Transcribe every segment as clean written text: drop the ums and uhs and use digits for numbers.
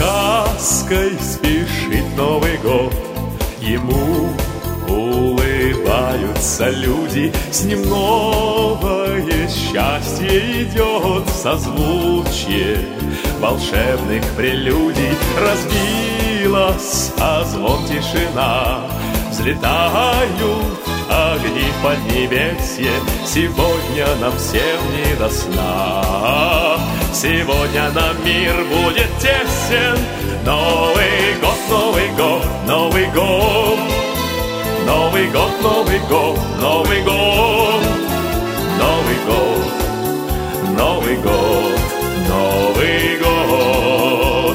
сказкой спешит Новый год. Ему улыбаются люди, с ним новое счастье идет. В созвучье волшебных прелюдий разбилась о звон тишина. Взлетают огни в поднебесье, сегодня нам всем не до сна. Сегодня нам мир будет тесен. Новый год, Новый год, Новый год. Новый год, Новый год, Новый год. Новый год, Новый год, Новый год.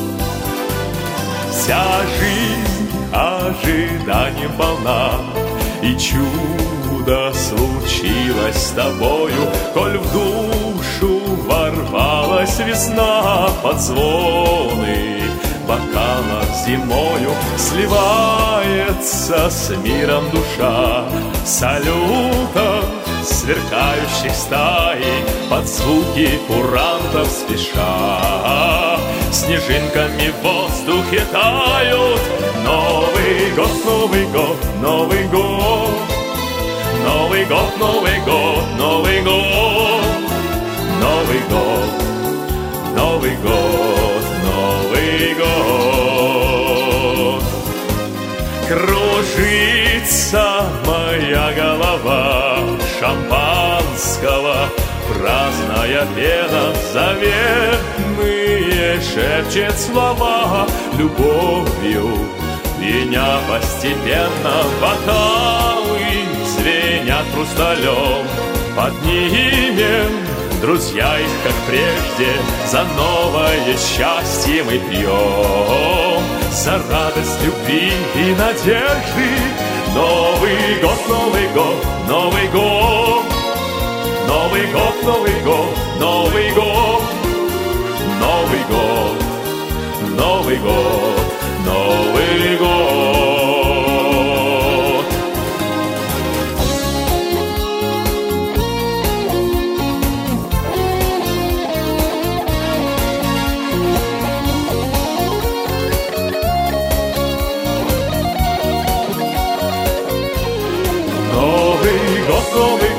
Вся жизнь ожиданием полна, и чудо случилось с тобою, коль в душу ворвалась весна. Под звоны бокала зимою сливается с миром душа. Салютов сверкающих стаи под звуки курантов спеша. Снежинками в воздухе тают. Новый год, Новый год, Новый год. Новый год, Новый год, Новый год. Новый год, Новый год, Новый год. Кружится моя голова шампанского, праздная пена заветные шепчет слова. Любовью меня постепенно бокалы звенят хрусталем. Поднимем, друзья, их, как прежде, за новое счастье мы пьем. За радость любви и надежды. Новый год, Новый год, Новый год. Новый год, Новый год, Новый год. Новый год, Новый год, Новый год. Новый год, Новый